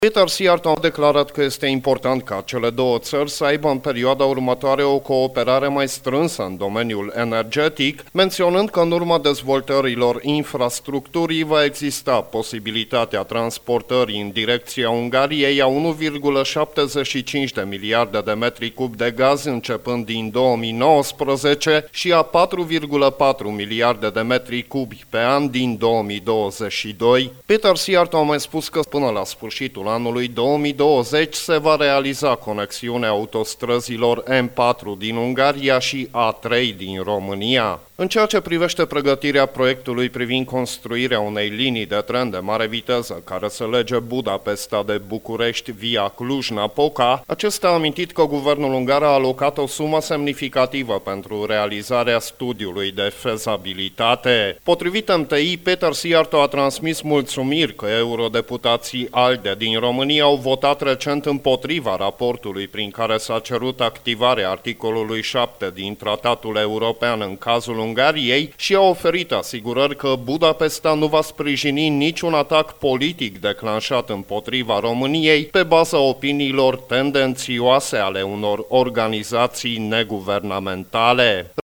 Peter Szijjártó a declarat că este important ca cele două țări să aibă în perioada următoare o cooperare mai strânsă în domeniul energetic, menționând că în urma dezvoltărilor infrastructurii va exista posibilitatea transportării în direcția Ungariei a 1,75 de miliarde de metri cub de gaz începând din 2019 și a 4,4 miliarde de metri cubi pe an din 2022. Peter Szijjártó a mai spus că până la sfârșitul anului 2020 se va realiza conexiunea autostrăzilor M4 din Ungaria și A3 din România. În ceea ce privește pregătirea proiectului privind construirea unei linii de tren de mare viteză care să lege Budapesta de București via Cluj-Napoca, acesta a amintit că guvernul ungar a alocat o sumă semnificativă pentru realizarea studiului de fezabilitate. Potrivit MTI, Peter Szijjártó a transmis mulțumiri că eurodeputații ALDE din România au votat recent împotriva raportului prin care s-a cerut activarea articolului 7 din Tratatul European în cazul Ungariei și a oferit asigurări că Budapesta nu va sprijini niciun atac politic declanșat împotriva României pe baza opiniilor tendențioase ale unor organizații neguvernamentale.